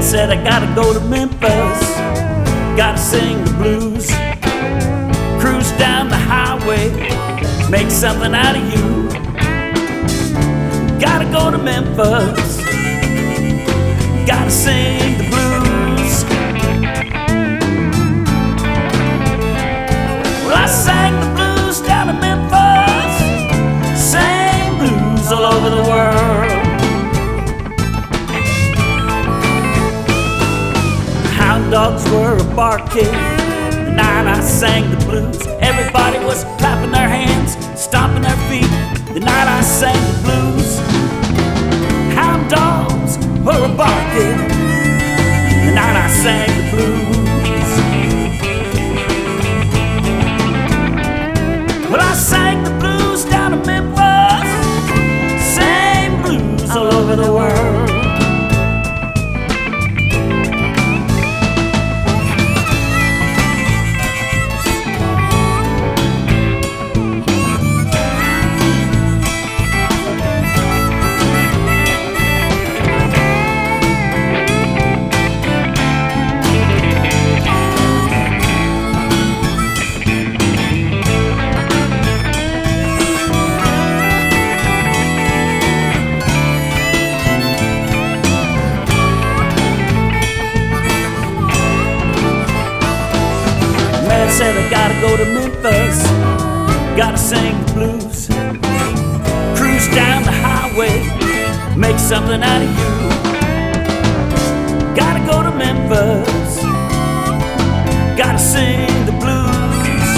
said I gotta go to Memphis, gotta sing the blues, cruise down the highway, make something out of you. Gotta go to Memphis, gotta sing the blues. Well, I sang the blues down in Memphis, sang blues all over the world. Hound dogs were a barking the night I sang the blues. Everybody was clapping their hands, stomping their feet the night I sang the blues. Hound dogs were a barking the night I sang the blues. Well, I sang the blues down in Memphis, sang blues all over the world. Said I gotta go to Memphis, gotta sing the blues, cruise down the highway, make something out of you. Gotta go to Memphis, gotta sing the blues.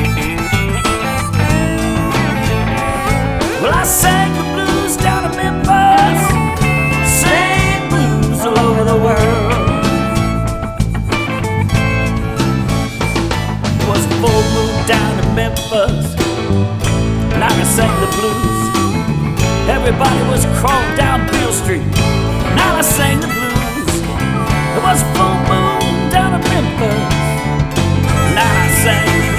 Well, I sang the blues down in Memphis, sang blues all over the world. Full moon down in Memphis, and I sang the blues. Everybody was crawling down Beale Street, and I sang the blues. It was full moon down in Memphis, and I sang the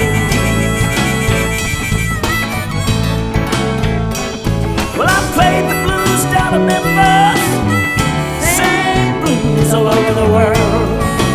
blues. Well, I played the blues down in Memphis, sang blues all over the world.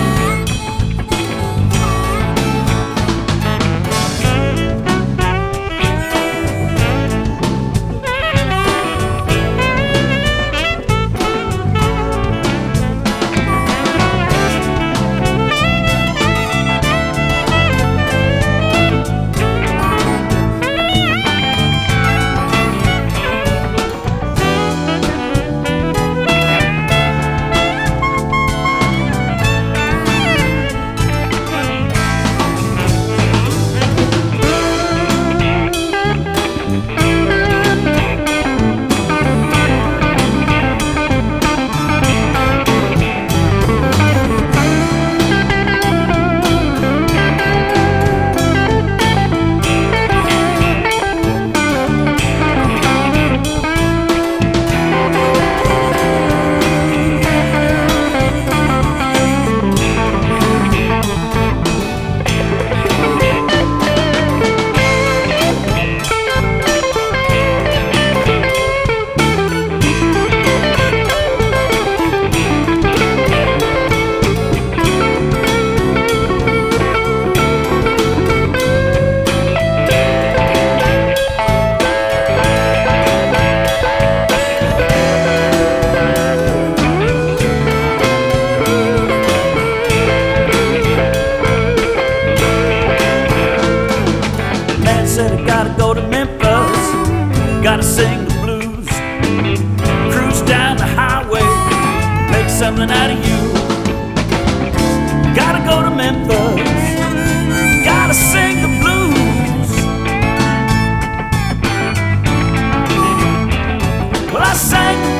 Gotta go to Memphis, gotta sing the blues, cruise down the highway, make something out of you. Gotta go to Memphis, gotta sing the blues. Well, I sang the